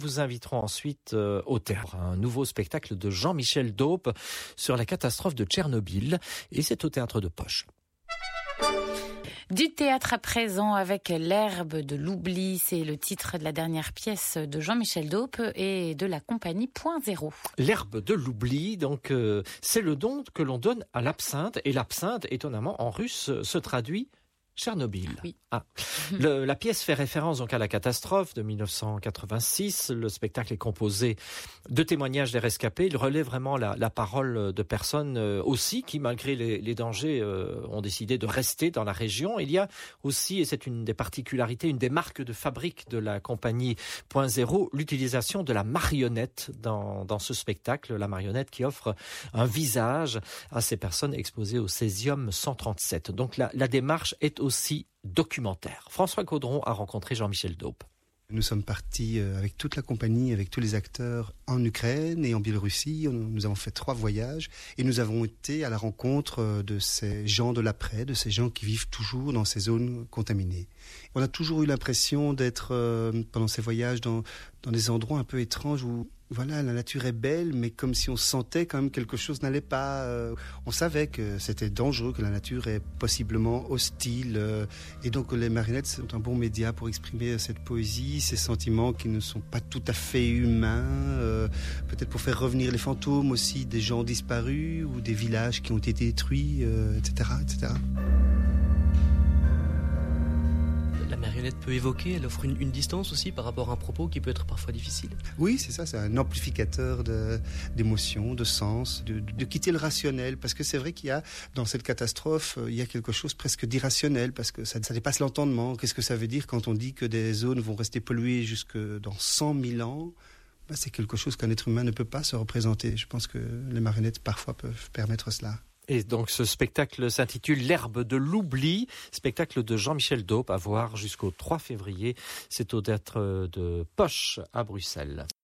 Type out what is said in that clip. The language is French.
Vous inviterons ensuite au théâtre, un nouveau spectacle de Jean-Michel Daupe sur la catastrophe de Tchernobyl, et c'est au théâtre de Poche. Du théâtre à présent avec L'herbe de l'oubli, c'est le titre de la dernière pièce de Jean-Michel Daupe et de la compagnie Point Zéro. L'herbe de l'oubli, donc c'est le don que l'on donne à l'absinthe, et l'absinthe, étonnamment, en russe, se traduit Tchernobyl. Oui. La pièce fait référence donc à la catastrophe de 1986. Le spectacle est composé de témoignages des rescapés. Il relaie vraiment la parole de personnes aussi qui, malgré les dangers, ont décidé de rester dans la région. Il y a aussi, et c'est une des particularités, une des marques de fabrique de la compagnie Point Zéro, l'utilisation de la marionnette dans ce spectacle. La marionnette qui offre un visage à ces personnes exposées au césium 137. Donc la démarche est aussi documentaire. François Caudron a rencontré Jean-Michel Daupe. Nous sommes partis avec toute la compagnie, avec tous les acteurs en Ukraine et en Biélorussie. Nous avons fait 3 voyages et nous avons été à la rencontre de ces gens de l'après, de ces gens qui vivent toujours dans ces zones contaminées. On a toujours eu l'impression d'être pendant ces voyages dans des endroits un peu étranges où voilà, la nature est belle, mais comme si on sentait quand même quelque chose n'allait pas. On savait que c'était dangereux, que la nature est possiblement hostile. Et donc les marionnettes sont un bon média pour exprimer cette poésie, ces sentiments qui ne sont pas tout à fait humains. Peut-être pour faire revenir les fantômes aussi des gens disparus ou des villages qui ont été détruits, etc., etc. La marionnette peut évoquer, elle offre une distance aussi par rapport à un propos qui peut être parfois difficile. Oui, c'est ça, c'est un amplificateur d'émotions, de sens, de quitter le rationnel, parce que c'est vrai qu'il y a, dans cette catastrophe, il y a quelque chose presque d'irrationnel, parce que ça dépasse l'entendement. Qu'est-ce que ça veut dire quand on dit que des zones vont rester polluées jusque dans 100 000 ans ? C'est quelque chose qu'un être humain ne peut pas se représenter. Je pense que les marionnettes parfois peuvent permettre cela. Et donc ce spectacle s'intitule L'herbe de l'oubli, spectacle de Jean-Michel Daupe à voir jusqu'au 3 février. C'est au théâtre de Poche à Bruxelles.